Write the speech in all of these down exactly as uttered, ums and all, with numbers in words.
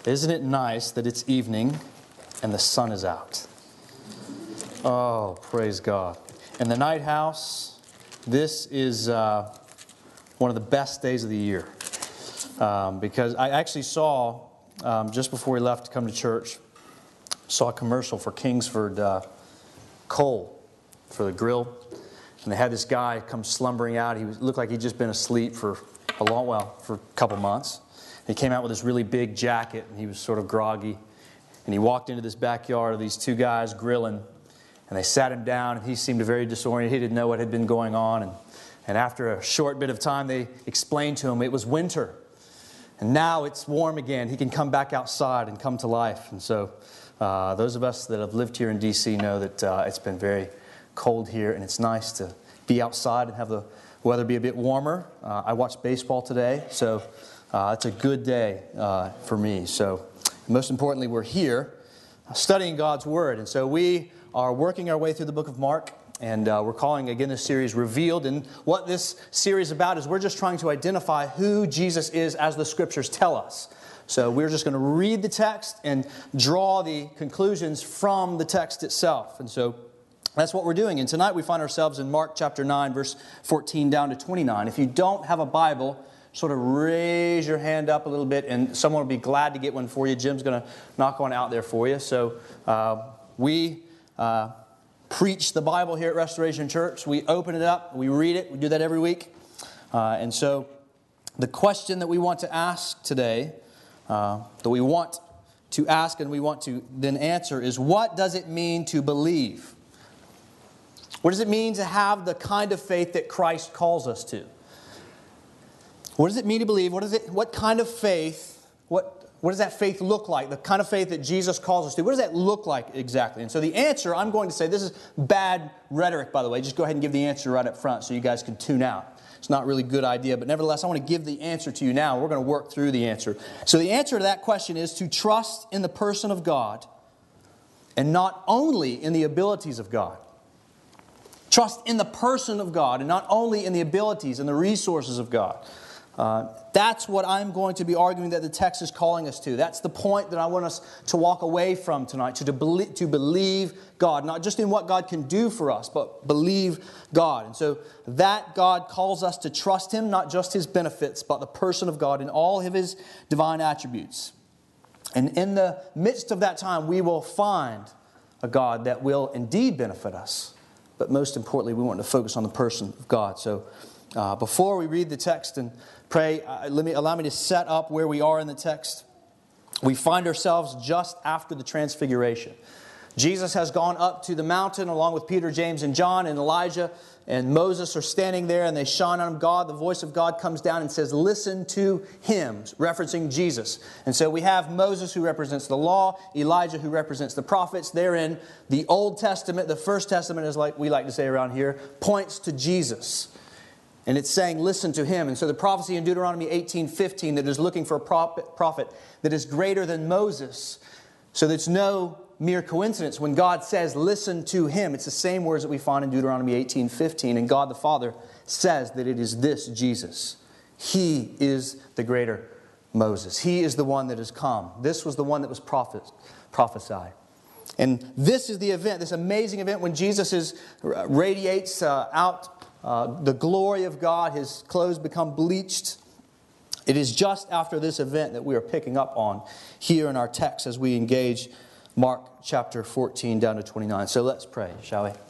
Isn't it nice that it's evening and the sun is out? Oh, praise God. In the Night House, this is uh, one of the best days of the year. Um, because I actually saw, um, just before we left to come to church, saw a commercial for Kingsford uh, coal for the grill. And they had this guy come slumbering out. He was, looked like he'd just been asleep for a long while, for a couple months. He came out with this really big jacket, and he was sort of groggy. And he walked into this backyard of these two guys grilling, and they sat him down, and he seemed very disoriented. He didn't know what had been going on. And, and after a short bit of time, they explained to him it was winter. And now it's warm again. He can come back outside and come to life. And so uh, those of us that have lived here in D C know that uh, it's been very cold here, and it's nice to be outside and have the weather be a bit warmer. Uh, I watched baseball today, so uh, it's a good day uh, for me. So most importantly, we're here studying God's Word. And so we are working our way through the book of Mark, and uh, we're calling, again, this series Revealed. And what this series is about is we're just trying to identify who Jesus is as the Scriptures tell us. So we're just going to read the text and draw the conclusions from the text itself. And so that's what we're doing. And tonight we find ourselves in Mark chapter nine, verse fourteen down to twenty-nine. If you don't have a Bible, sort of raise your hand up a little bit, and someone will be glad to get one for you. Jim's going to knock one out there for you. So uh, we uh, preach the Bible here at Restoration Church. We open it up, we read it. We do that every week. Uh, and so the question that we want to ask today, uh, that we want to ask and we want to then answer is, what does it mean to believe? What does it mean to have the kind of faith that Christ calls us to? What does it mean to believe? What is it? What kind of faith? What What does that faith look like? The kind of faith that Jesus calls us to. What does that look like exactly? And so the answer, I'm going to say, this is bad rhetoric, by the way. Just go ahead and give the answer right up front so you guys can tune out. It's not really a good idea, but nevertheless, I want to give the answer to you now. We're going to work through the answer. So the answer to that question is to trust in the person of God and not only in the abilities of God. Trust in the person of God and not only in the abilities and the resources of God. Uh, that's what I'm going to be arguing that the text is calling us to. That's the point that I want us to walk away from tonight, to, to, believe, to believe God, not just in what God can do for us, but believe God. And so that God calls us to trust Him, not just His benefits, but the person of God in all of His divine attributes. And in the midst of that time, we will find a God that will indeed benefit us. But most importantly, we want to focus on the person of God. So uh, before we read the text and pray, uh, let me allow me to set up where we are in the text. We find ourselves just after the transfiguration. Jesus has gone up to the mountain along with Peter, James, and John, and Elijah and Moses are standing there, and they shine on him. God, the voice of God comes down and says, listen to him, referencing Jesus. And so we have Moses, who represents the law, Elijah, who represents the prophets. They're in the Old Testament. The First Testament, is like we like to say around here, points to Jesus. And it's saying, listen to him. And so the prophecy in Deuteronomy eighteen fifteen that is looking for a prophet, prophet that is greater than Moses. So there's no mere coincidence when God says, listen to him. It's the same words that we find in Deuteronomy eighteen fifteen. And God the Father says that it is this Jesus. He is the greater Moses. He is the one that has come. This was the one that was prophet, prophesied. And this is the event, this amazing event when Jesus is, radiates uh, out Uh, the glory of God. His clothes become bleached. It is just after this event that we are picking up on here in our text as we engage Mark chapter fourteen down to twenty-nine. So let's pray, shall we?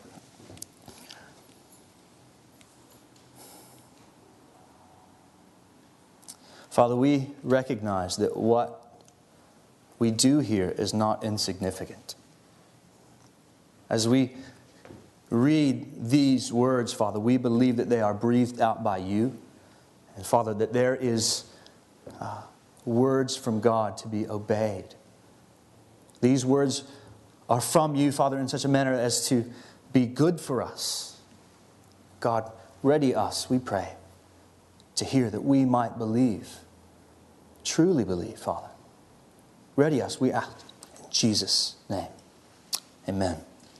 Father, we recognize that what we do here is not insignificant. As we read these words, Father, we believe that they are breathed out by you. And Father, that there is uh, words from God to be obeyed. These words are from you, Father, in such a manner as to be good for us. God, ready us, we pray, to hear that we might believe, truly believe, Father. Ready us, we ask, in Jesus' name. Amen.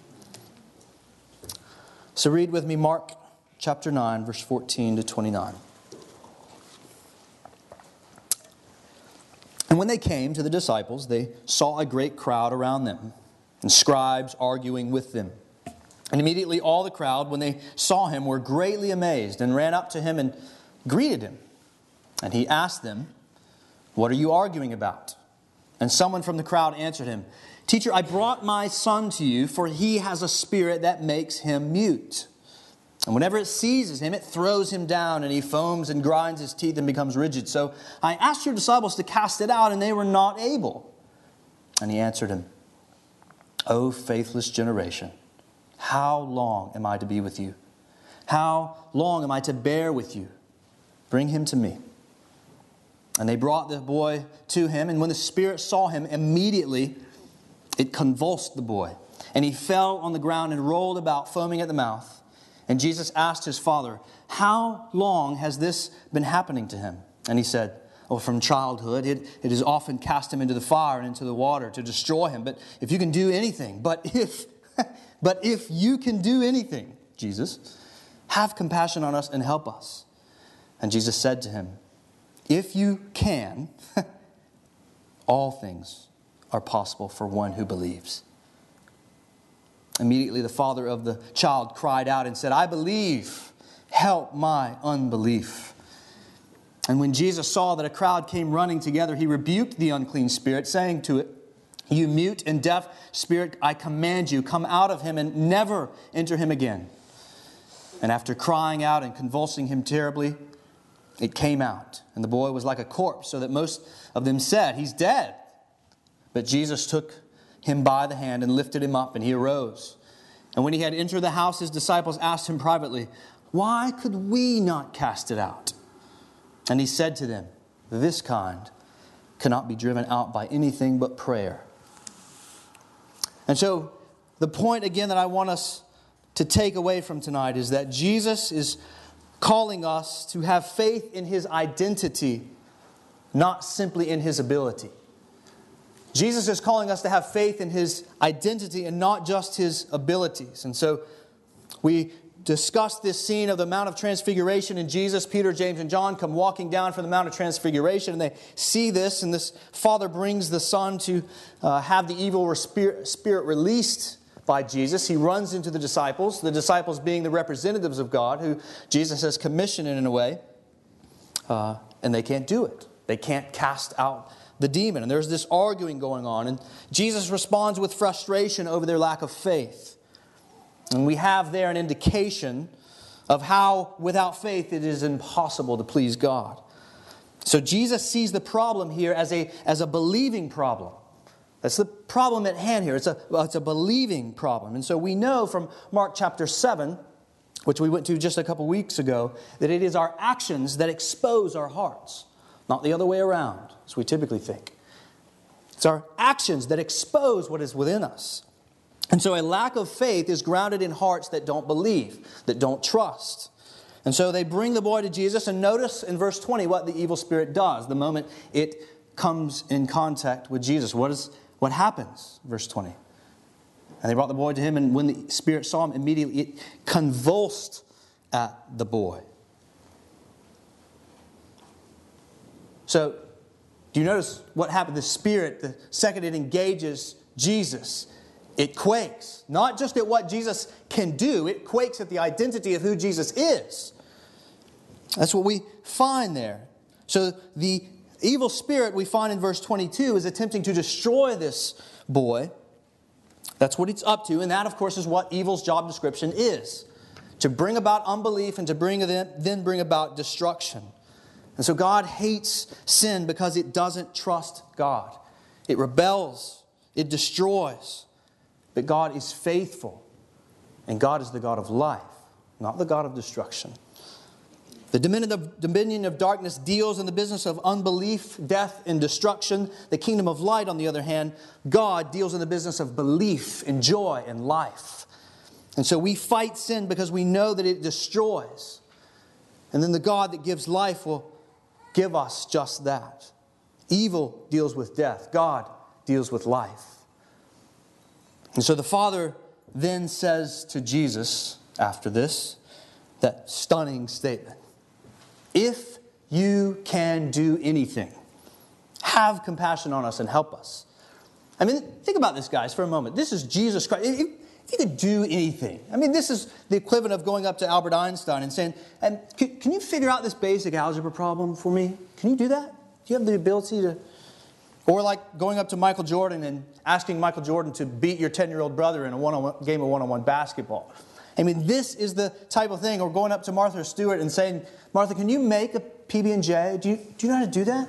So read with me Mark chapter nine, verse fourteen to twenty-nine. And when they came to the disciples, they saw a great crowd around them, and scribes arguing with them. And immediately all the crowd, when they saw him, were greatly amazed, and ran up to him and greeted him. And he asked them, "What are you arguing about?" And someone from the crowd answered him, "Teacher, I brought my son to you, for he has a spirit that makes him mute. And whenever it seizes him, it throws him down, and he foams and grinds his teeth and becomes rigid. So I asked your disciples to cast it out, and they were not able." And he answered him, "O faithless generation, how long am I to be with you? How long am I to bear with you? Bring him to me." And they brought the boy to him, and when the spirit saw him, immediately it convulsed the boy, and he fell on the ground and rolled about, foaming at the mouth. And Jesus asked his father, "How long has this been happening to him?" And he said, "Oh, from childhood. It, it has often cast him into the fire and into the water to destroy him. But if you can do anything, but if, but if you can do anything, Jesus, have compassion on us and help us." And Jesus said to him, "If you can, all things are possible for one who believes." Immediately the father of the child cried out and said, "I believe, help my unbelief." And when Jesus saw that a crowd came running together, he rebuked the unclean spirit, saying to it, "You mute and deaf spirit, I command you, come out of him and never enter him again." And after crying out and convulsing him terribly, it came out. And the boy was like a corpse, so that most of them said, "He's dead." But Jesus took him by the hand and lifted him up, and he arose. And when he had entered the house, his disciples asked him privately, "Why could we not cast it out?" And he said to them, "This kind cannot be driven out by anything but prayer." And so the point again that I want us to take away from tonight is that Jesus is calling us to have faith in his identity, not simply in his ability. Jesus is calling us to have faith in his identity and not just his abilities. And so we discussed this scene of the Mount of Transfiguration, and Jesus, Peter, James, and John come walking down from the Mount of Transfiguration, and they see this, and this father brings the son to uh, have the evil spirit, spirit released by Jesus. He runs into the disciples, the disciples being the representatives of God, who Jesus has commissioned in a way, uh, and they can't do it. They can't cast out the demon. And there's this arguing going on. And Jesus responds with frustration over their lack of faith. And we have there an indication of how without faith it is impossible to please God. So Jesus sees the problem here as a, as a believing problem. That's the problem at hand here. It's a, well, it's a believing problem. And so we know from Mark chapter seven, which we went to just a couple weeks ago, that it is our actions that expose our hearts. Not the other way around, as we typically think. It's our actions that expose what is within us. And so a lack of faith is grounded in hearts that don't believe, that don't trust. And so they bring the boy to Jesus, and notice in verse twenty what the evil spirit does the moment it comes in contact with Jesus. What is what happens? Verse twenty. And they brought the boy to him, and when the spirit saw him, immediately it convulsed at the boy. So, do you notice what happened? The spirit, the second it engages Jesus, it quakes. Not just at what Jesus can do, it quakes at the identity of who Jesus is. That's what we find there. So, the evil spirit we find in verse twenty-two is attempting to destroy this boy. That's what it's up to, and that, of course, is what evil's job description is. To bring about unbelief and to bring then bring about destruction. And so God hates sin because it doesn't trust God. It rebels. It destroys. But God is faithful. And God is the God of life, not the God of destruction. The dominion of, dominion of darkness deals in the business of unbelief, death, and destruction. The kingdom of light, on the other hand, God deals in the business of belief and joy and life. And so we fight sin because we know that it destroys. And then the God that gives life will give us just that. Evil deals with death. God deals with life. And so the Father then says to Jesus, after this, that stunning statement, "If you can do anything, have compassion on us and help us. I mean, think about this, guys, for a moment. This is Jesus Christ. If, if you could do anything, I mean, this is the equivalent of going up to Albert Einstein and saying, and can, can you figure out this basic algebra problem for me? Can you do that? Do you have the ability to? Or like going up to Michael Jordan and asking Michael Jordan to beat your ten-year-old brother in a one-on-one game of one-on-one basketball. I mean, this is the type of thing. Or going up to Martha Stewart and saying, Martha, can you make a P B and J? Do you, do you know how to do that?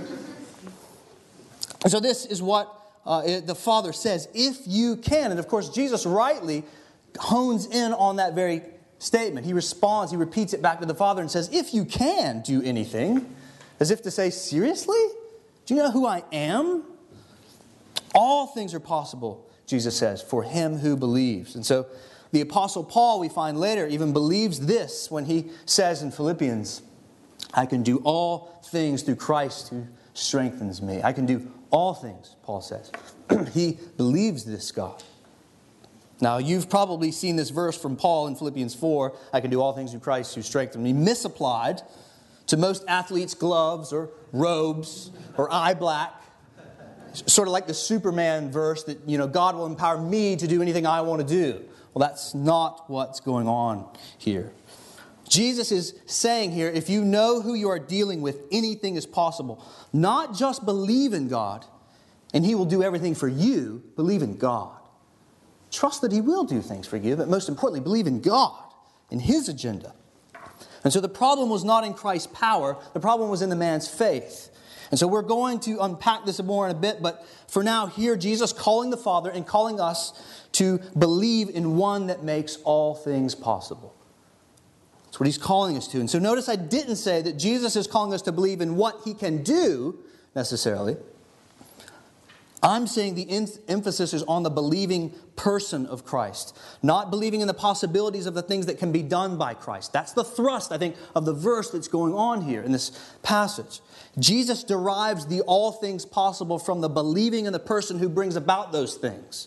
And so this is what uh, it, the Father says, if you can. And of course, Jesus rightly hones in on that very statement. He responds, he repeats it back to the Father and says, if you can do anything, as if to say, seriously? Do you know who I am? All things are possible, Jesus says, for him who believes. And so the Apostle Paul, we find later, even believes this when he says in Philippians, I can do all things through Christ who strengthens me. I can do all things, Paul says. He believes this God. Now, you've probably seen this verse from Paul in Philippians four, I can do all things through Christ who strengthens me, misapplied to most athletes' gloves or robes or eye black. Sort of like the Superman verse that, you know, God will empower me to do anything I want to do. Well, that's not what's going on here. Jesus is saying here, if you know who you are dealing with, anything is possible. Not just believe in God, and He will do everything for you. Believe in God. Trust that He will do things for you, but most importantly, believe in God, in His agenda. And so the problem was not in Christ's power. The problem was in the man's faith. And so we're going to unpack this more in a bit, but for now, here Jesus calling the Father and calling us to believe in one that makes all things possible. That's what He's calling us to. And so notice I didn't say that Jesus is calling us to believe in what He can do, necessarily. I'm saying the emphasis is on the believing person of Christ, not believing in the possibilities of the things that can be done by Christ. That's the thrust, I think, of the verse that's going on here in this passage. Jesus derives the all things possible from the believing in the person who brings about those things.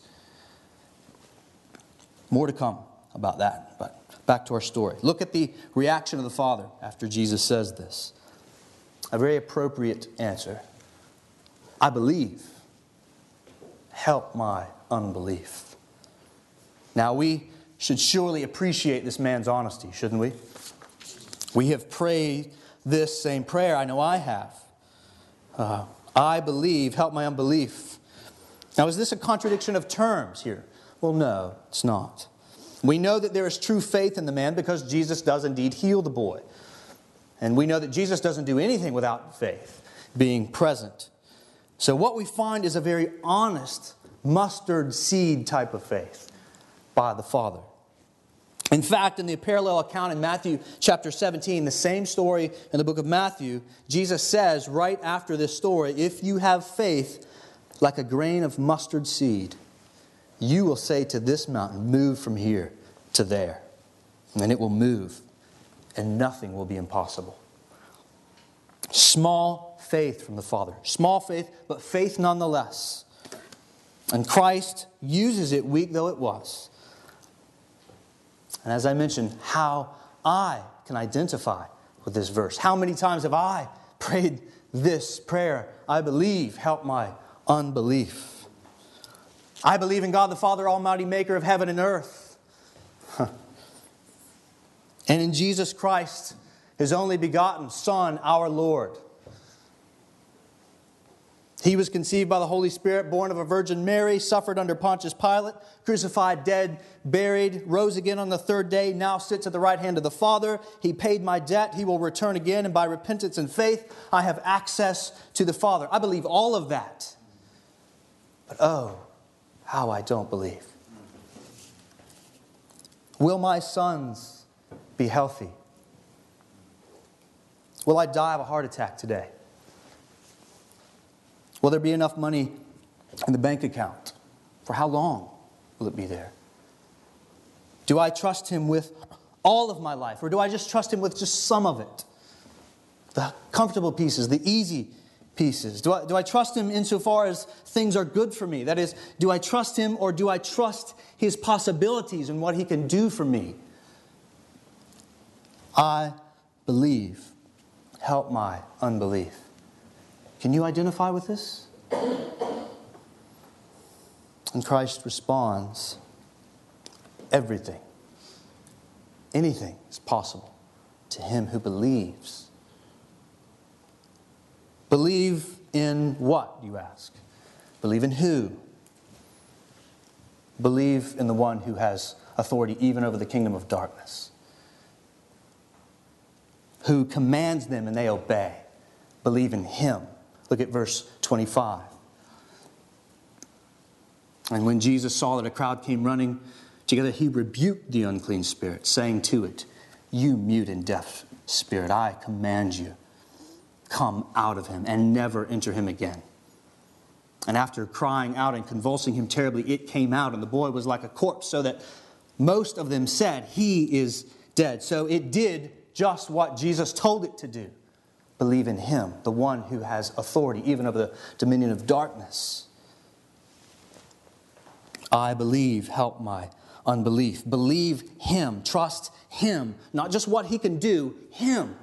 More to come about that, but back to our story. Look at the reaction of the Father after Jesus says this. A very appropriate answer. I believe. Help my unbelief. Now we should surely appreciate this man's honesty, shouldn't we? We have prayed this same prayer. I know I have. Uh, I believe, help my unbelief. Now is this a contradiction of terms here? Well, no, it's not. We know that there is true faith in the man because Jesus does indeed heal the boy. And we know that Jesus doesn't do anything without faith being present. So what we find is a very honest mustard seed type of faith by the Father. In fact, in the parallel account in Matthew chapter seventeen, the same story in the book of Matthew, Jesus says right after this story, if you have faith like a grain of mustard seed, you will say to this mountain, move from here to there. And it will move, and nothing will be impossible. Small faith from the Father. Small faith, but faith nonetheless. And Christ uses it, weak though it was. And as I mentioned, how I can identify with this verse. How many times have I prayed this prayer? I believe, help my unbelief. I believe in God the Father Almighty, maker of heaven and earth. And in Jesus Christ, His only begotten Son, our Lord. He was conceived by the Holy Spirit, born of a Virgin Mary, suffered under Pontius Pilate, crucified, dead, buried, rose again on the third day, now sits at the right hand of the Father. He paid my debt. He will return again, and by repentance and faith, I have access to the Father. I believe all of that. But oh, how I don't believe. Will my sons be healthy? Will I die of a heart attack today? Will there be enough money in the bank account? For how long will it be there? Do I trust Him with all of my life? Or do I just trust Him with just some of it? The comfortable pieces, the easy pieces. Do I, do I trust Him insofar as things are good for me? That is, do I trust Him or do I trust His possibilities and what He can do for me? I believe. Help my unbelief. Can you identify with this? And Christ responds, everything, anything is possible to him who believes. Believe in what, you ask? Believe in who? Believe in the one who has authority even over the kingdom of darkness, who commands them and they obey. Believe in him. Look at verse twenty-five. And when Jesus saw that a crowd came running together, he rebuked the unclean spirit, saying to it, you mute and deaf spirit, I command you, come out of him and never enter him again. And after crying out and convulsing him terribly, it came out, and the boy was like a corpse, so that most of them said, he is dead. So it did just what Jesus told it to do. Believe in him, the one who has authority, even over the dominion of darkness. I believe, help my unbelief. Believe him, trust him, not just what he can do, him.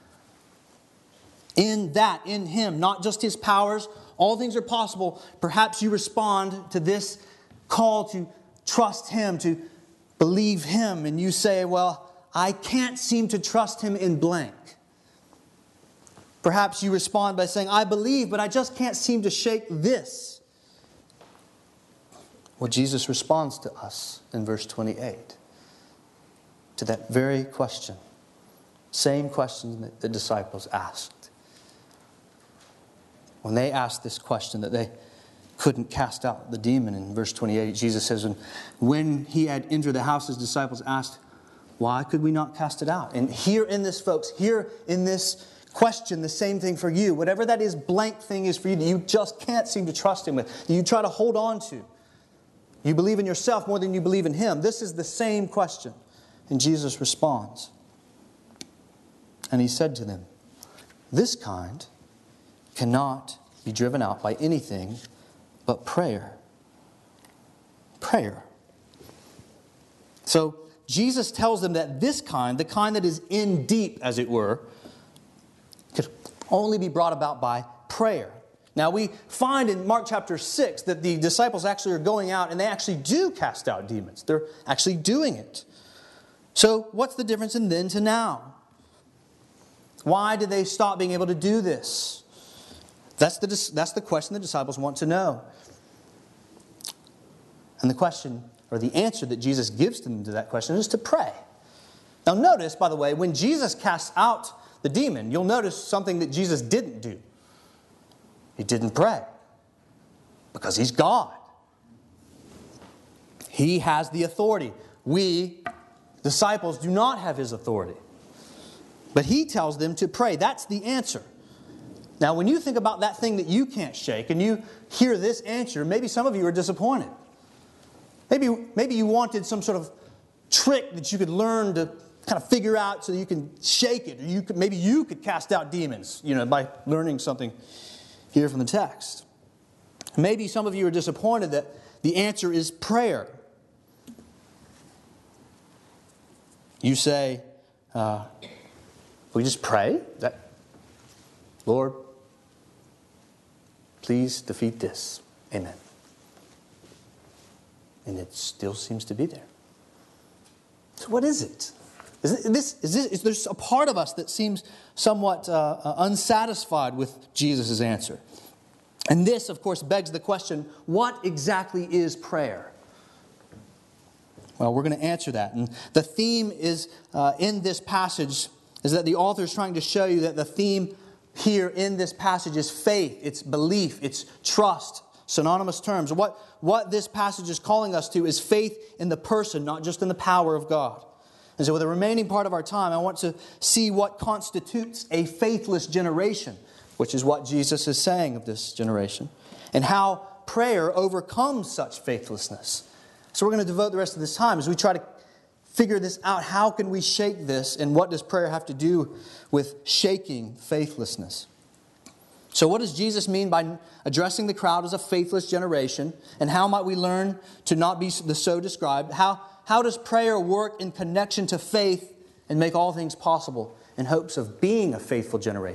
In that, in him, not just his powers, all things are possible. Perhaps you respond to this call to trust him, to believe him, and you say, well, I can't seem to trust him in blank. Perhaps you respond by saying, I believe, but I just can't seem to shake this. Well, Jesus responds to us in verse twenty-eight to that very question. Same question that the disciples asked. When they asked this question that they couldn't cast out the demon, in verse twenty-eight, Jesus says, when he had entered the house, his disciples asked, why could we not cast it out? And here in this, folks, here in this question, the same thing for you. Whatever that is, blank thing is for you that you just can't seem to trust him with, that you try to hold on to. You believe in yourself more than you believe in him. This is the same question. And Jesus responds. And he said to them, this kind cannot be driven out by anything but prayer. Prayer. So Jesus tells them that this kind, the kind that is in deep, as it were, could only be brought about by prayer. Now we find in Mark chapter six that the disciples actually are going out and they actually do cast out demons. They're actually doing it. So what's the difference in then to now? Why did they stop being able to do this? That's the, that's the question the disciples want to know. And the question, or the answer that Jesus gives them to that question is to pray. Now notice, by the way, when Jesus casts out the demon, you'll notice something that Jesus didn't do. He didn't pray because he's God. He has the authority. We, disciples, do not have his authority. But he tells them to pray. That's the answer. Now, when you think about that thing that you can't shake and you hear this answer, maybe some of you are disappointed. Maybe, maybe you wanted some sort of trick that you could learn to kind of figure out so you can shake it. Or you could, maybe you could cast out demons, you know, by learning something here from the text. Maybe some of you are disappointed that the answer is prayer. You say, uh, we just pray? That, Lord, please defeat this. Amen. And it still seems to be there. So what is it? Is this, is this, is there a part of us that seems somewhat uh, uh, unsatisfied with Jesus' answer? And this, of course, begs the question, what exactly is prayer? Well, we're going to answer that. And the theme is uh, in this passage is that the author is trying to show you that the theme here in this passage is faith, it's belief, it's trust, synonymous terms. What, what this passage is calling us to is faith in the person, not just in the power of God. And so with the remaining part of our time, I want to see what constitutes a faithless generation, which is what Jesus is saying of this generation, and how prayer overcomes such faithlessness. So we're going to devote the rest of this time as we try to figure this out. How can we shake this, and what does prayer have to do with shaking faithlessness? So what does Jesus mean by addressing the crowd as a faithless generation, and how might we learn to not be so described? How How does prayer work in connection to faith and make all things possible in hopes of being a faithful generation?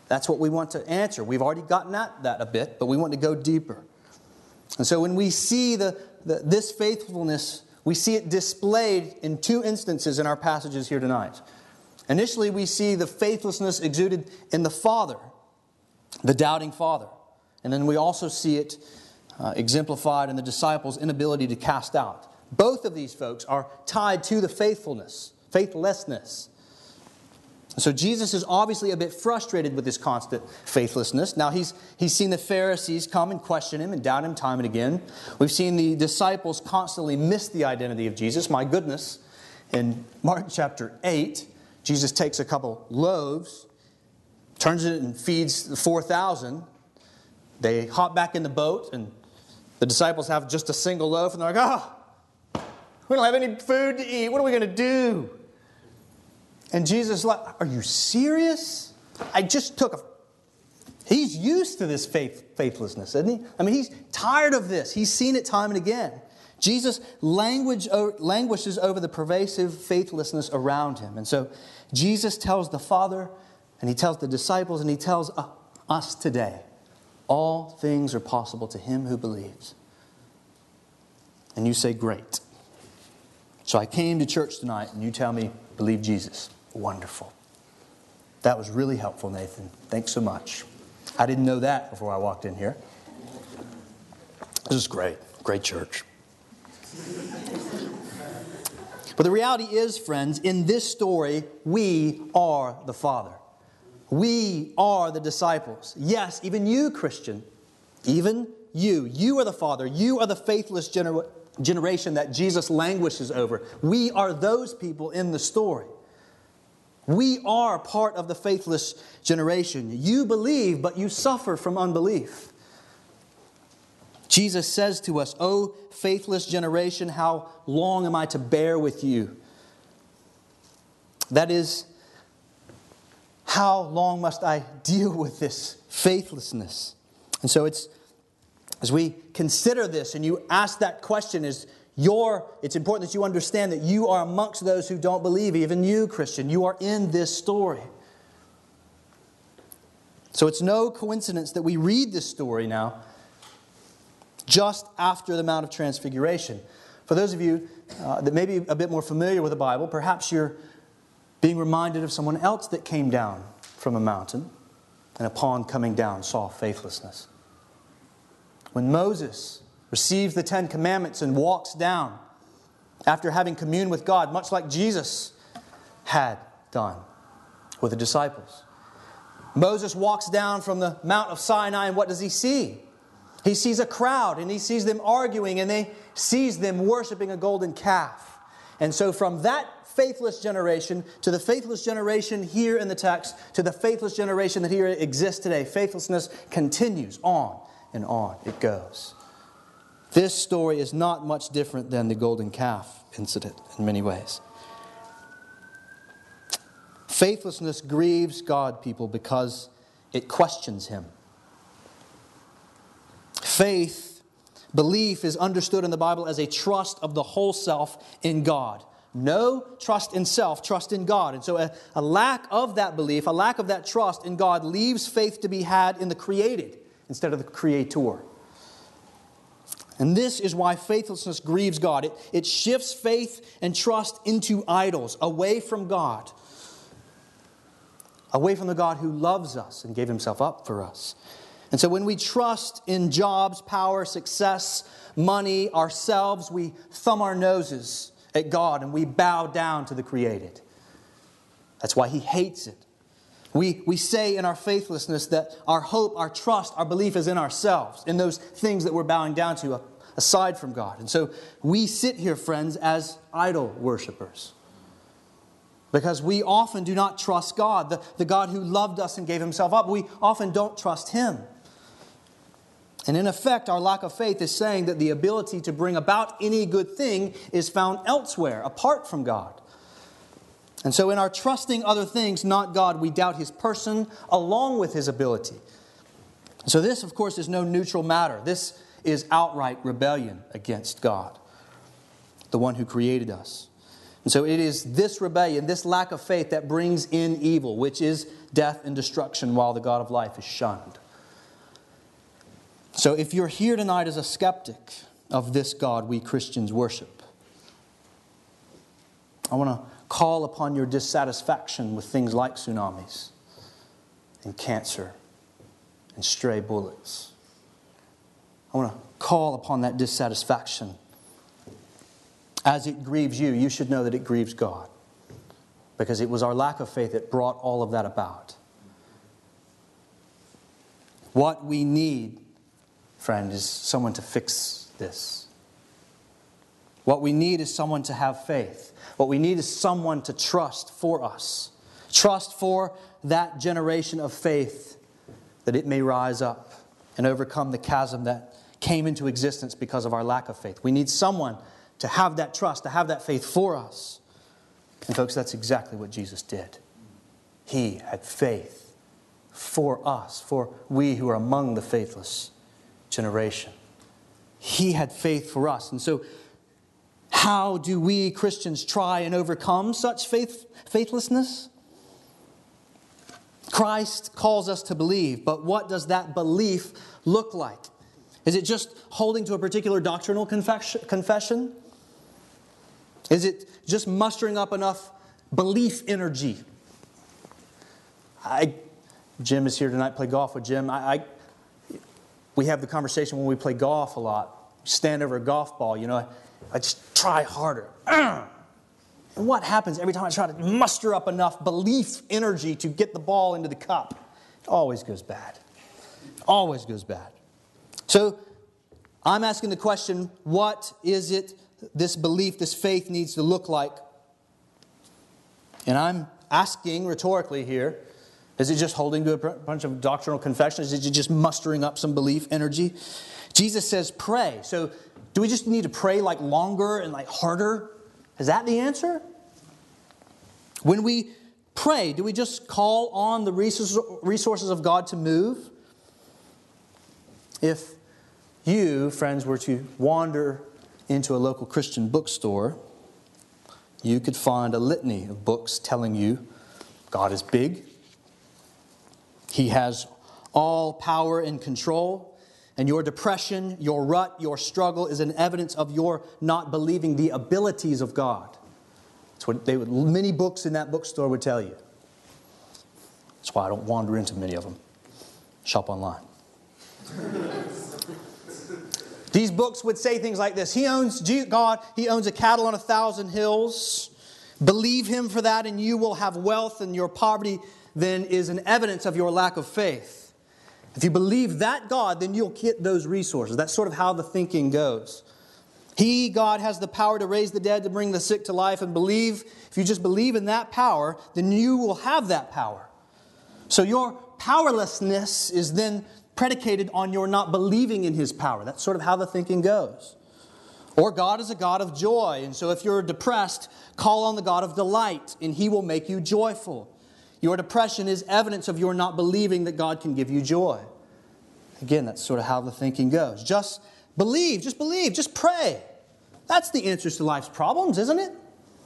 That's what we want to answer. We've already gotten at that a bit, but we want to go deeper. And so when we see the, the this faithfulness, we see it displayed in two instances in our passages here tonight. Initially, we see the faithlessness exuded in the father, the doubting father. And then we also see it uh, exemplified in the disciples' inability to cast out. Both of these folks are tied to the faithfulness, faithlessness. So Jesus is obviously a bit frustrated with this constant faithlessness. Now he's he's seen the Pharisees come and question him and doubt him time and again. We've seen the disciples constantly miss the identity of Jesus. My goodness, in Mark chapter eight, Jesus takes a couple loaves, turns it and feeds the four thousand. They hop back in the boat and the disciples have just a single loaf and they're like, oh, we don't have any food to eat. What are we going to do? And Jesus is like, are you serious? I just took a... He's used to this faith, faithlessness, isn't he? I mean, he's tired of this. He's seen it time and again. Jesus language, languishes over the pervasive faithlessness around him. And so Jesus tells the Father, and he tells the disciples, and he tells us today, all things are possible to him who believes. And you say, great. So I came to church tonight, and you tell me, believe Jesus. Wonderful. That was really helpful, Nathan. Thanks so much. I didn't know that before I walked in here. This is great. Great church. But the reality is, friends, in this story, we are the Father. We are the disciples. Yes, even you, Christian. Even you. You are the Father. You are the faithless gener- generation that Jesus languishes over. We are those people in the story. We are part of the faithless generation. You believe, but you suffer from unbelief. Jesus says to us, O faithless generation, how long am I to bear with you? That is, how long must I deal with this faithlessness? And so it's, as we consider this and you ask that question, is Your, it's important that you understand that you are amongst those who don't believe, even you, Christian. You are in this story. So it's no coincidence that we read this story now just after the Mount of Transfiguration. For those of you uh, that may be a bit more familiar with the Bible, perhaps you're being reminded of someone else that came down from a mountain and upon coming down saw faithlessness. When Moses receives the Ten Commandments and walks down after having communed with God, much like Jesus had done with the disciples. Moses walks down from the Mount of Sinai, and what does he see? He sees a crowd, and he sees them arguing, and he sees them worshiping a golden calf. And so from that faithless generation to the faithless generation here in the text, to the faithless generation that here exists today, faithlessness continues on and on it goes. This story is not much different than the golden calf incident in many ways. Faithlessness grieves God, people, because it questions Him. Faith, belief, is understood in the Bible as a trust of the whole self in God. No trust in self, trust in God. And so a, a lack of that belief, a lack of that trust in God leaves faith to be had in the created instead of the Creator. And this is why faithlessness grieves God. It, it shifts faith and trust into idols, away from God. Away from the God who loves us and gave Himself up for us. And so when we trust in jobs, power, success, money, ourselves, we thumb our noses at God and we bow down to the created. That's why He hates it. We, we say in our faithlessness that our hope, our trust, our belief is in ourselves, in those things that we're bowing down to aside from God. And so we sit here, friends, as idol worshipers. Because we often do not trust God, the, the God who loved us and gave Himself up. We often don't trust Him. And in effect, our lack of faith is saying that the ability to bring about any good thing is found elsewhere, apart from God. And so in our trusting other things, not God, we doubt His person along with His ability. So this, of course, is no neutral matter. This is outright rebellion against God, the one who created us. And so it is this rebellion, this lack of faith that brings in evil, which is death and destruction while the God of life is shunned. So if you're here tonight as a skeptic of this God we Christians worship, I want to call upon your dissatisfaction with things like tsunamis and cancer and stray bullets. I want to call upon that dissatisfaction. As it grieves you, you should know that it grieves God, because it was our lack of faith that brought all of that about. What we need, friend, is someone to fix this. What we need is someone to have faith. What we need is someone to trust for us. Trust for that generation of faith, that it may rise up and overcome the chasm that came into existence because of our lack of faith. We need someone to have that trust, to have that faith for us. And folks, that's exactly what Jesus did. He had faith for us, for we who are among the faithless generation. He had faith for us. And so, how do we Christians try and overcome such faith, faithlessness? Christ calls us to believe, but what does that belief look like? Is it just holding to a particular doctrinal confession? Is it just mustering up enough belief energy? I, Jim is here tonight. Play golf with Jim. I, I, we have the conversation when we play golf a lot. Stand over a golf ball, you know. I, I just try harder. And what happens every time I try to muster up enough belief energy to get the ball into the cup? It always goes bad. Always goes bad. So I'm asking the question, what is it this belief, this faith needs to look like? And I'm asking rhetorically here, is it just holding to a bunch of doctrinal confessions? Is it just mustering up some belief energy? Jesus says pray. So do we just need to pray like longer and like harder? Is that the answer? When we pray, do we just call on the resources of God to move? If you, friends, were to wander into a local Christian bookstore, you could find a litany of books telling you God is big. He has all power and control. And your depression, your rut, your struggle is an evidence of your not believing the abilities of God. That's what they would, many books in that bookstore would tell you. That's why I don't wander into many of them. Shop online. These books would say things like this. He owns, God, He owns a cattle on a thousand hills. Believe Him for that and you will have wealth, and your poverty then is an evidence of your lack of faith. If you believe that God, then you'll get those resources. That's sort of how the thinking goes. He, God, has the power to raise the dead, to bring the sick to life, and believe, if you just believe in that power, then you will have that power. So your powerlessness is then predicated on your not believing in His power. That's sort of how the thinking goes. Or God is a God of joy, and so if you're depressed, call on the God of delight, and He will make you joyful. Your depression is evidence of your not believing that God can give you joy. Again, that's sort of how the thinking goes. Just believe, just believe, just pray. That's the answers to life's problems, isn't it?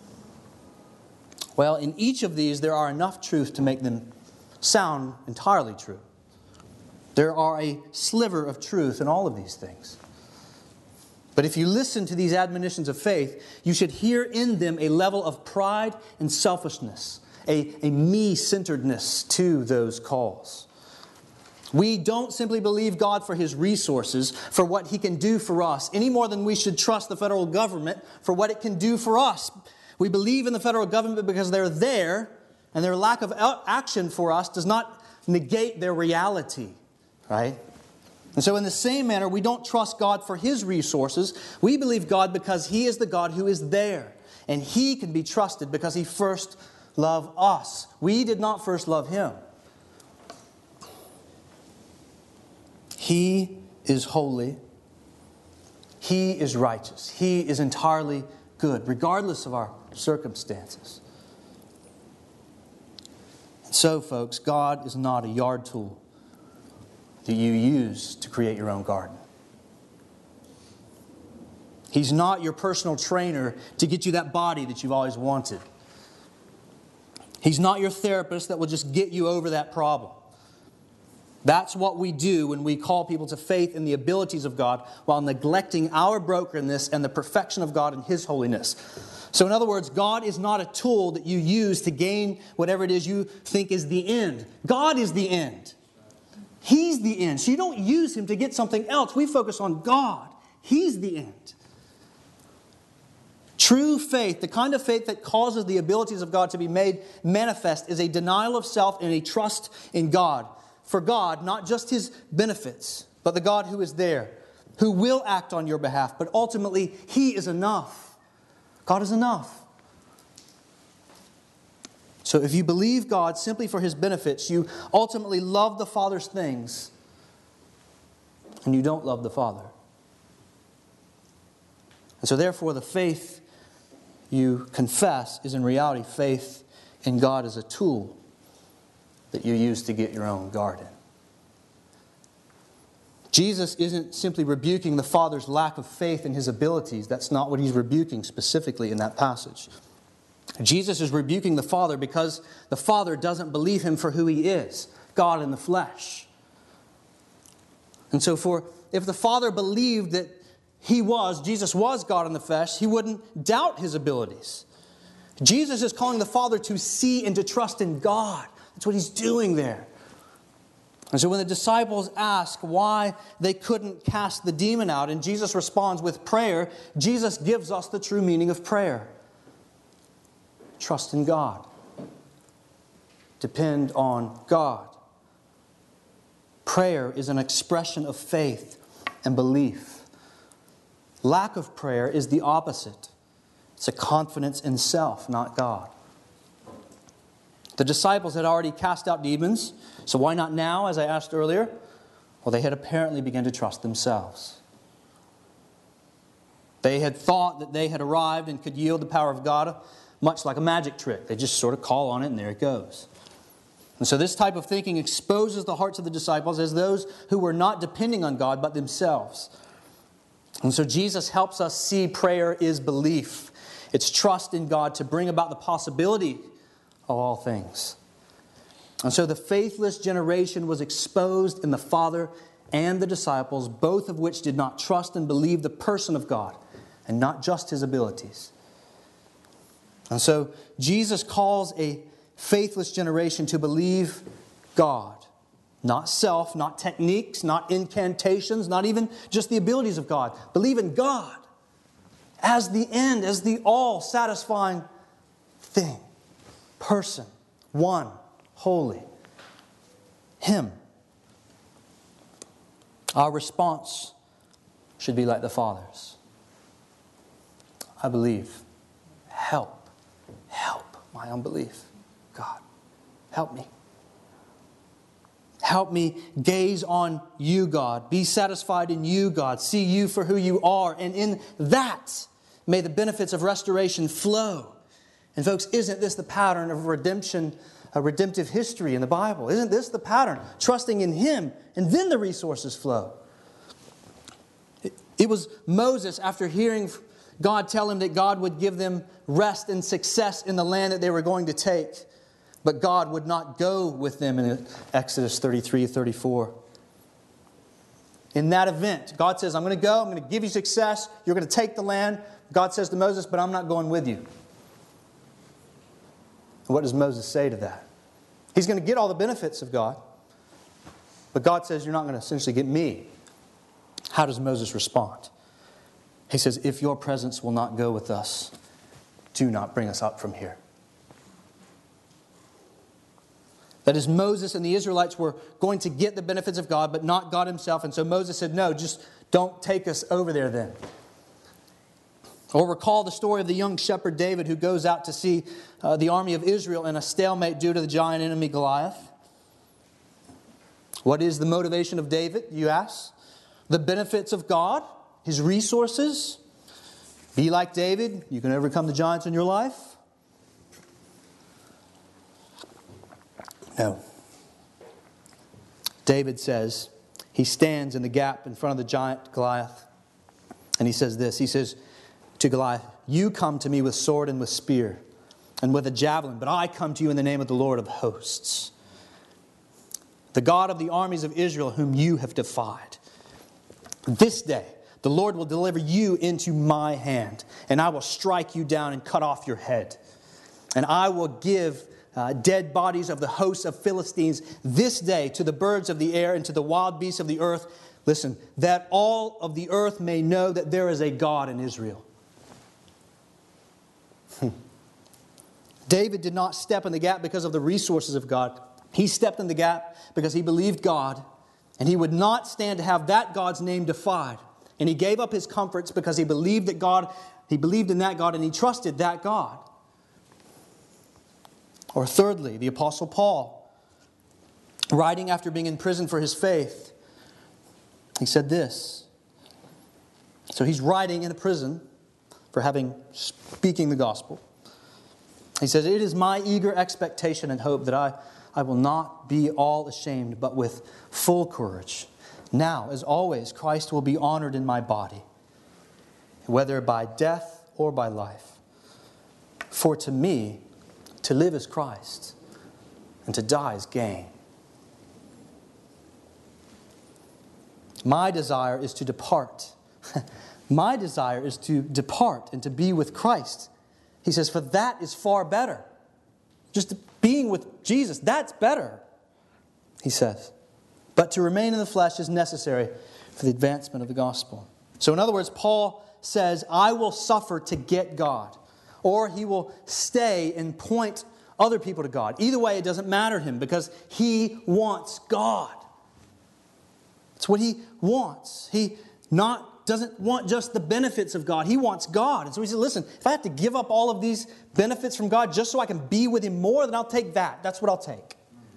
Well, in each of these, there are enough truth to make them sound entirely true. There are a sliver of truth in all of these things. But if you listen to these admonitions of faith, you should hear in them a level of pride and selfishness, a, a me-centeredness to those calls. We don't simply believe God for His resources, for what He can do for us, any more than we should trust the federal government for what it can do for us. We believe in the federal government because they're there, and their lack of action for us does not negate their reality, right? And so in the same manner, we don't trust God for His resources. We believe God because He is the God who is there, and He can be trusted because He first loved us. We did not first love Him. He is holy. He is righteous. He is entirely good, regardless of our circumstances. So, folks, God is not a yard tool that you use to create your own garden. He's not your personal trainer to get you that body that you've always wanted. He's not your therapist that will just get you over that problem. That's what we do when we call people to faith in the abilities of God while neglecting our brokenness and the perfection of God and His holiness. So in other words, God is not a tool that you use to gain whatever it is you think is the end. God is the end. He's the end. So you don't use Him to get something else. We focus on God. He's the end. True faith, the kind of faith that causes the abilities of God to be made manifest, is a denial of self and a trust in God. For God, not just His benefits, but the God who is there, who will act on your behalf. But ultimately, He is enough. God is enough. So if you believe God simply for His benefits, you ultimately love the Father's things, and you don't love the Father. And so therefore, the faith you confess is in reality faith in God as a tool that you use to get your own garden. Jesus isn't simply rebuking the Father's lack of faith in His abilities. That's not what He's rebuking specifically in that passage. Jesus is rebuking the Father because the Father doesn't believe Him for who He is, God in the flesh. And so for if the Father believed that He was, Jesus was God in the flesh, He wouldn't doubt His abilities. Jesus is calling the Father to see and to trust in God. That's what He's doing there. And so when the disciples ask why they couldn't cast the demon out, and Jesus responds with prayer, Jesus gives us the true meaning of prayer. Trust in God. Depend on God. Prayer is an expression of faith and belief. Lack of prayer is the opposite. It's a confidence in self, not God. The disciples had already cast out demons, so why not now, as I asked earlier? Well, they had apparently begun to trust themselves. They had thought that they had arrived and could yield the power of God, much like a magic trick. They just sort of call on it and there it goes. And so this type of thinking exposes the hearts of the disciples as those who were not depending on God but themselves. And so Jesus helps us see prayer is belief. It's trust in God to bring about the possibility of all things. And so the faithless generation was exposed in the Father and the disciples, both of which did not trust and believe the person of God and not just His abilities. And so Jesus calls a faithless generation to believe God. Not self, not techniques, not incantations, not even just the abilities of God. Believe in God as the end, as the all-satisfying thing. Person, one, holy. Him. Our response should be like the Father's. I believe. Help. Help my unbelief. God, help me. Help me gaze on You, God. Be satisfied in You, God. See You for who You are. And in that, may the benefits of restoration flow. And folks, isn't this the pattern of redemption, a redemptive history in the Bible? Isn't this the pattern? Trusting in Him, and then the resources flow. It, it was Moses, after hearing God tell him that God would give them rest and success in the land that they were going to take. But God would not go with them in Exodus thirty-three, thirty-four. In that event, God says, I'm going to go, I'm going to give you success, you're going to take the land. God says to Moses, but I'm not going with you. What does Moses say to that? He's going to get all the benefits of God. But God says, you're not going to essentially get me. How does Moses respond? He says, if your presence will not go with us, do not bring us up from here. That is, Moses and the Israelites were going to get the benefits of God, but not God Himself. And so Moses said, no, just don't take us over there then. Or recall the story of the young shepherd David who goes out to see uh, the army of Israel in a stalemate due to the giant enemy Goliath. What is the motivation of David, you ask? The benefits of God, His resources. Be like David, you can overcome the giants in your life. No. David says he stands in the gap in front of the giant Goliath. And he says this, he says to Goliath, you come to me with sword and with spear and with a javelin, but I come to you in the name of the Lord of hosts, the God of the armies of Israel, whom you have defied. This day the Lord will deliver you into my hand, and I will strike you down and cut off your head. And I will give uh, dead bodies of the hosts of Philistines this day to the birds of the air and to the wild beasts of the earth. Listen, that all of the earth may know that there is a God in Israel. David did not step in the gap because of the resources of God. He stepped in the gap because he believed God, and he would not stand to have that God's name defied. And he gave up his comforts because he believed that God, he believed in that God, and he trusted that God. Or thirdly, the Apostle Paul, writing after being in prison for his faith, he said this. So he's writing in a prison for having speaking the gospel. He says, it is my eager expectation and hope that I, I will not be all ashamed, but with full courage. Now, as always, Christ will be honored in my body, whether by death or by life. For to me, to live is Christ, and to die is gain. My desire is to depart. My desire is to depart and to be with Christ. He says, for that is far better. Just being with Jesus, that's better, he says. But to remain in the flesh is necessary for the advancement of the gospel. So in other words, Paul says, I will suffer to get God. Or he will stay and point other people to God. Either way, it doesn't matter to him because he wants God. It's what he wants. He not doesn't want just the benefits of God. He wants God. And so he said, listen, if I have to give up all of these benefits from God just so I can be with him more, then I'll take that. That's what I'll take.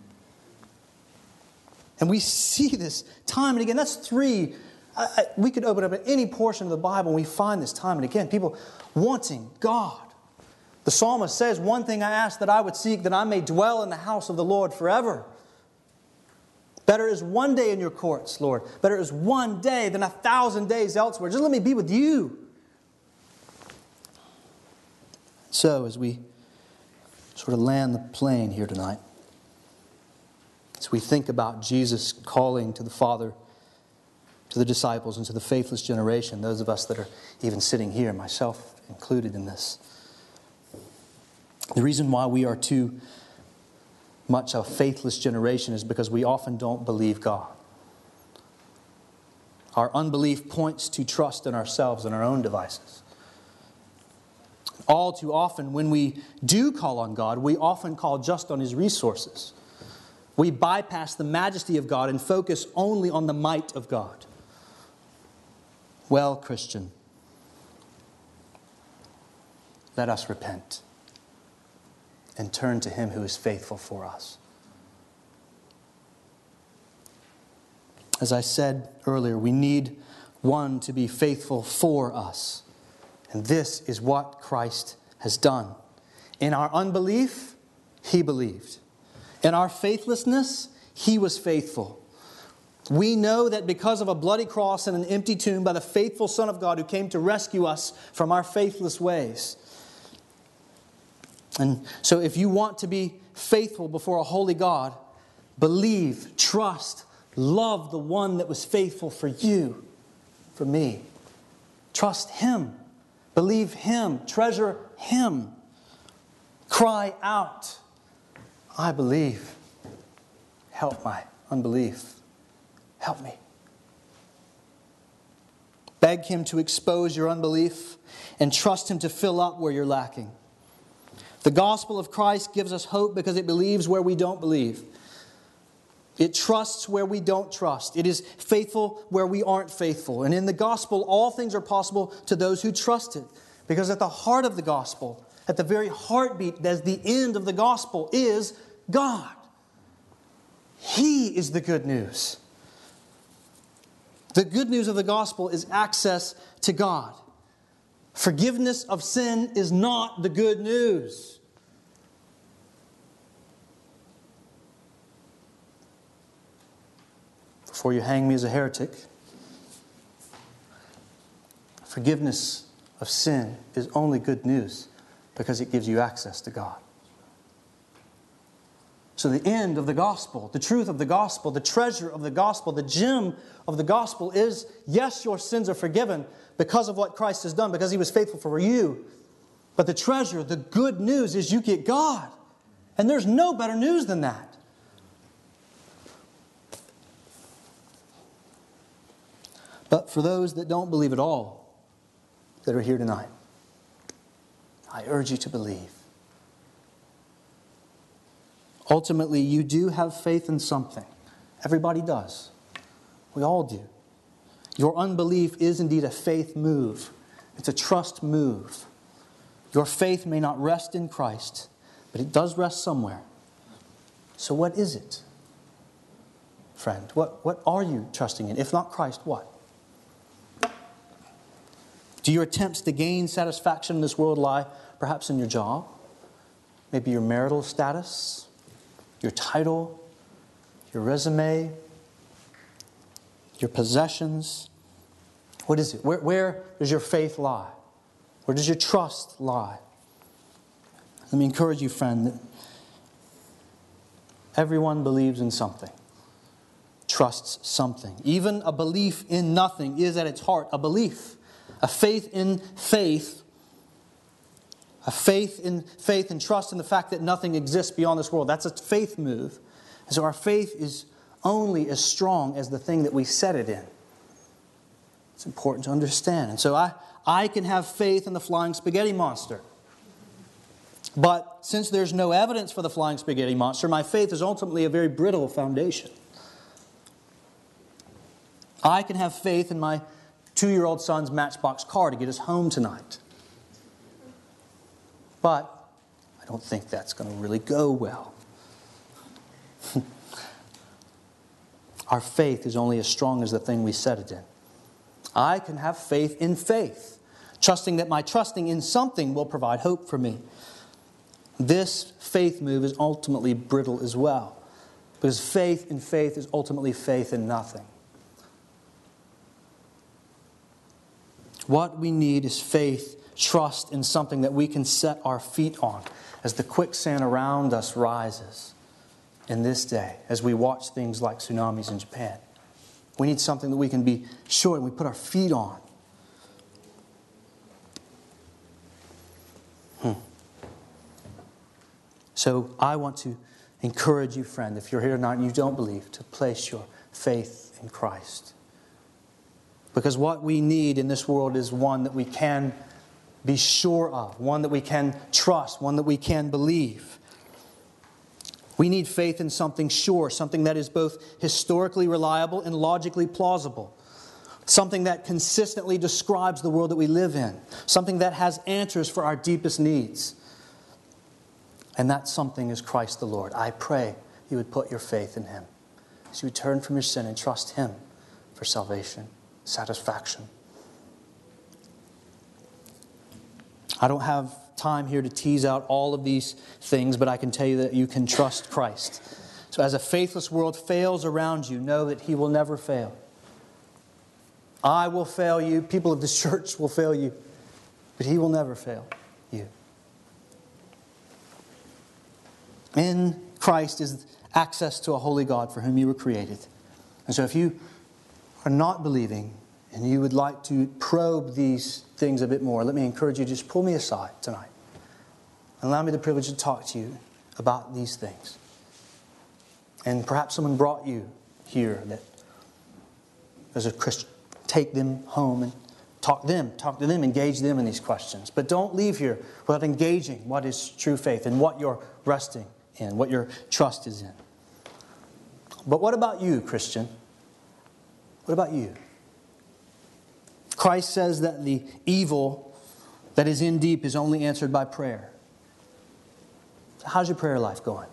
And we see this time and again. That's three. I, I, we could open up at any portion of the Bible and we find this time and again. People wanting God. The psalmist says, one thing I ask that I would seek, that I may dwell in the house of the Lord forever. Better is one day in your courts, Lord. Better is one day than a thousand days elsewhere. Just let me be with you. So as we sort of land the plane here tonight, as we think about Jesus calling to the Father, to the disciples, and to the faithless generation, those of us that are even sitting here, myself included in this, the reason why we are too much a faithless generation is because we often don't believe God. Our unbelief points to trust in ourselves and our own devices. All too often, when we do call on God, we often call just on His resources. We bypass the majesty of God and focus only on the might of God. Well, Christian, let us repent and turn to Him who is faithful for us. As I said earlier, we need one to be faithful for us. And this is what Christ has done. In our unbelief, He believed. In our faithlessness, He was faithful. We know that because of a bloody cross and an empty tomb by the faithful Son of God who came to rescue us from our faithless ways. And so if you want to be faithful before a holy God, believe, trust, love the one that was faithful for you, for me. Trust Him. Believe Him. Treasure Him. Cry out, I believe. Help my unbelief. Help me. Beg Him to expose your unbelief and trust Him to fill up where you're lacking. The gospel of Christ gives us hope because it believes where we don't believe. It trusts where we don't trust. It is faithful where we aren't faithful. And in the gospel, all things are possible to those who trust it. Because at the heart of the gospel, at the very heartbeat, as the end of the gospel, is God. He is the good news. The good news of the gospel is access to God. Forgiveness of sin is not the good news. Before you hang me as a heretic, Forgiveness of sin is only good news because it gives you access to God. So the end of the gospel, the truth of the gospel, the treasure of the gospel, the gem of the gospel is, yes, your sins are forgiven because of what Christ has done, because He was faithful for you. But the treasure, the good news is you get God. And there's no better news than that. But for those that don't believe at all, that are here tonight, I urge you to believe. Ultimately, you do have faith in something. Everybody does. We all do. Your unbelief is indeed a faith move. It's a trust move. Your faith may not rest in Christ, but it does rest somewhere. So what is it, friend? What, what are you trusting in? If not Christ, what? Do your attempts to gain satisfaction in this world lie perhaps in your job? Maybe your marital status? Your title? Your resume? Your possessions? What is it? Where, where does your faith lie? Where does your trust lie? Let me encourage you, friend, that everyone believes in something, trusts something. Even a belief in nothing is at its heart a belief. A faith in faith, a faith in faith and trust in the fact that nothing exists beyond this world. That's a faith move. And so our faith is only as strong as the thing that we set it in. It's important to understand. And so I, I can have faith in the flying spaghetti monster. But since there's no evidence for the flying spaghetti monster, my faith is ultimately a very brittle foundation. I can have faith in my two-year-old son's Matchbox car to get us home tonight. But I don't think that's going to really go well. Our faith is only as strong as the thing we set it in. I can have faith in faith, trusting that my trusting in something will provide hope for me. This faith move is ultimately brittle as well, because faith in faith is ultimately faith in nothing. What we need is faith, trust in something that we can set our feet on as the quicksand around us rises in this day, as we watch things like tsunamis in Japan. We need something that we can be sure and we put our feet on. Hmm. So I want to encourage you, friend, if you're here tonight and you don't believe, to place your faith in Christ. Because what we need in this world is one that we can be sure of, one that we can trust, one that we can believe. We need faith in something sure, something that is both historically reliable and logically plausible. Something that consistently describes the world that we live in. Something that has answers for our deepest needs. And that something is Christ the Lord. I pray you would put your faith in Him as you turn from your sin and trust Him for salvation, satisfaction. I don't have time here to tease out all of these things, but I can tell you that you can trust Christ. So as a faithless world fails around you, know that He will never fail. I will fail you. People of this church will fail you. But He will never fail you. In Christ is access to a holy God for whom you were created. And so if you are not believing and you would like to probe these things a bit more, let me encourage you to just pull me aside tonight and allow me the privilege to talk to you about these things. And perhaps someone brought you here that as a Christian, take them home and talk them, talk to them, engage them in these questions. But don't leave here without engaging what is true faith and what you're resting in, what your trust is in. But what about you, Christian? What about you? Christ says that the evil that is in deep is only answered by prayer. So how's your prayer life going?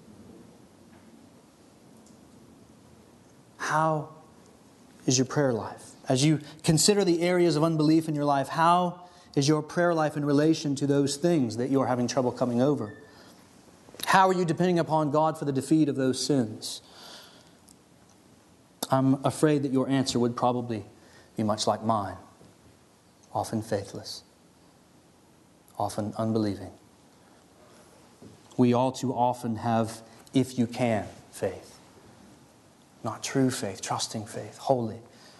How is your prayer life? As you consider the areas of unbelief in your life, how is your prayer life in relation to those things that you're having trouble coming over? How are you depending upon God for the defeat of those sins? I'm afraid that your answer would probably be much like mine. often faithless, often unbelieving. We all too often have, if you can, faith. Not true faith, trusting faith, holy.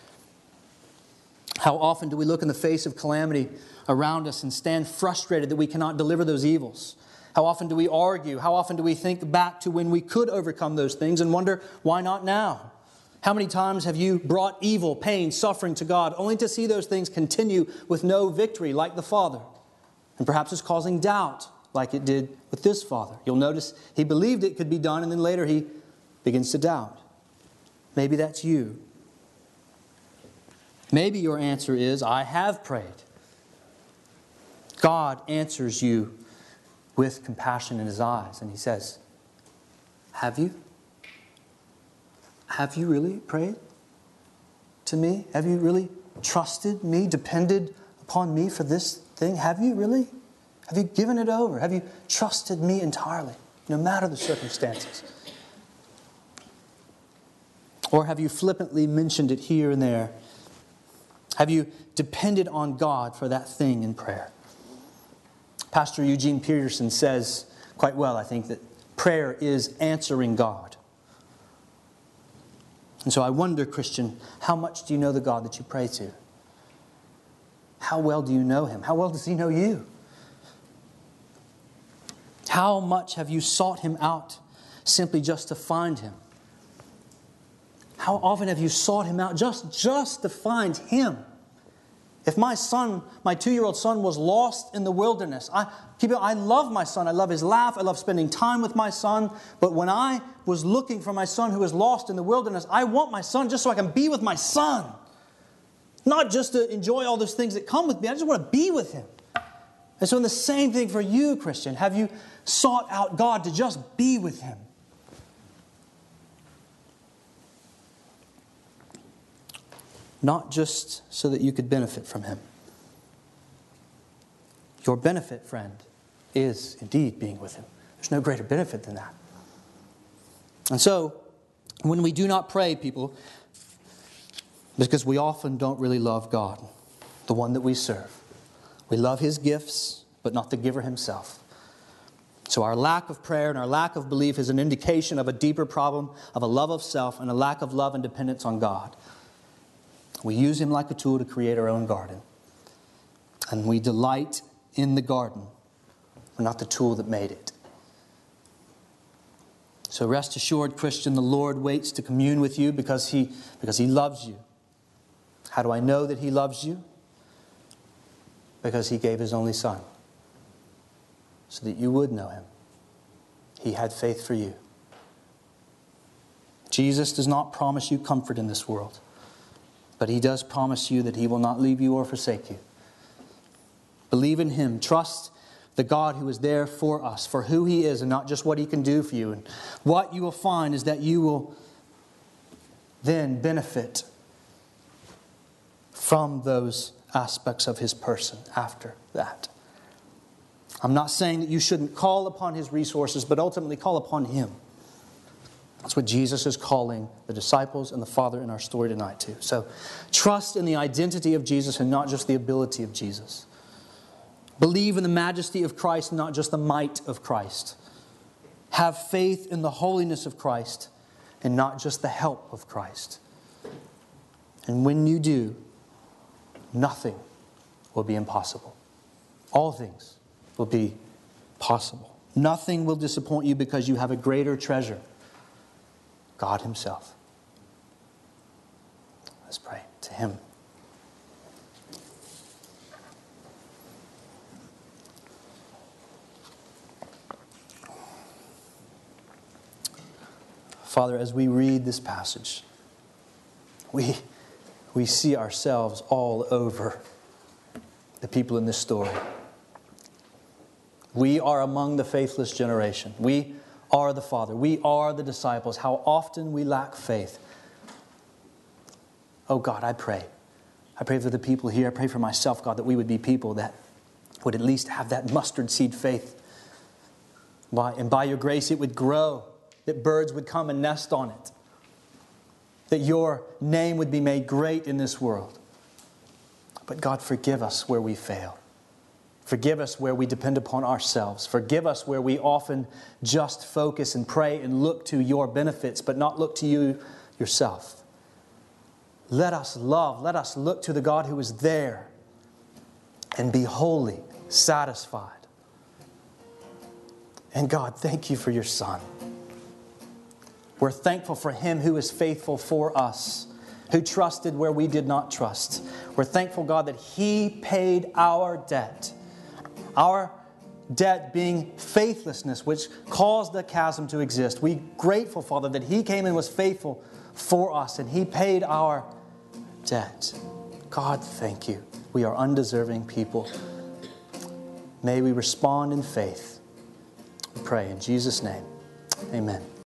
How often do we look in the face of calamity around us and stand frustrated that we cannot deliver those evils? How often do we argue? How often do we think back to when we could overcome those things and wonder, why not now? How many times have you brought evil, pain, suffering to God only to see those things continue with no victory like the Father? And perhaps it's causing doubt like it did with this father. You'll notice he believed it could be done and then later he begins to doubt. Maybe that's you. Maybe your answer is, I have prayed. God answers you with compassion in His eyes. And He says, have you? Have you really prayed to me? Have you really trusted me, depended upon me for this thing? Have you really? Have you given it over? Have you trusted me entirely, no matter the circumstances? Or have you flippantly mentioned it here and there? Have you depended on God for that thing in prayer? Pastor Eugene Peterson says quite well, I think, that prayer is answering God. And so I wonder, Christian, how much do you know the God that you pray to? How well do you know Him? How well does He know you? How much have you sought Him out simply just to find Him? How often have you sought Him out just, just to find Him? If my son, my two-year-old son was lost in the wilderness, I, keep it, I love my son. I love his laugh. I love spending time with my son. But when I was looking for my son who was lost in the wilderness, I want my son just so I can be with my son. Not just to enjoy all those things that come with me. I just want to be with him. And so in the same thing for you, Christian, have you sought out God to just be with Him? Not just so that you could benefit from Him. Your benefit, friend, is indeed being with Him. There's no greater benefit than that. And so, when we do not pray, people, it's because we often don't really love God, the one that we serve. We love His gifts, but not the giver Himself. So our lack of prayer and our lack of belief is an indication of a deeper problem of a love of self and a lack of love and dependence on God. We use Him like a tool to create our own garden. And we delight in the garden, but not the tool that made it. So rest assured, Christian, the Lord waits to commune with you because He, because He loves you. How do I know that He loves you? Because He gave His only Son, so that you would know Him. He had faith for you. Jesus does not promise you comfort in this world, but He does promise you that He will not leave you or forsake you. Believe in Him. Trust the God who is there for us, for who He is and not just what He can do for you. And what you will find is that you will then benefit from those aspects of His person after that. I'm not saying that you shouldn't call upon His resources, but ultimately call upon Him. That's what Jesus is calling the disciples and the Father in our story tonight to. So trust in the identity of Jesus and not just the ability of Jesus. Believe in the majesty of Christ and not just the might of Christ. Have faith in the holiness of Christ and not just the help of Christ. And when you do, nothing will be impossible. All things will be possible. Nothing will disappoint you because you have a greater treasure, God Himself. Let's pray to Him. Father, as we read this passage, we, we see ourselves all over the people in this story. We are among the faithless generation. We are the Father. We are the disciples. How often we lack faith. Oh God, I pray. I pray for the people here. I pray for myself, God, that we would be people that would at least have that mustard seed faith. By, and by Your grace it would grow. That birds would come and nest on it. That Your name would be made great in this world. But God, forgive us where we fail. Forgive us where we depend upon ourselves. Forgive us where we often just focus and pray and look to your benefits, but not look to you yourself. Let us love, let us look to the God who is there and be wholly satisfied. And God, thank you for your Son. We're thankful for Him who is faithful for us, who trusted where we did not trust. We're thankful, God, that He paid our debt. Our debt being faithlessness, which caused the chasm to exist. We're grateful, Father, that He came and was faithful for us, and He paid our debt. God, thank you. We are undeserving people. May we respond in faith. We pray in Jesus' name. Amen.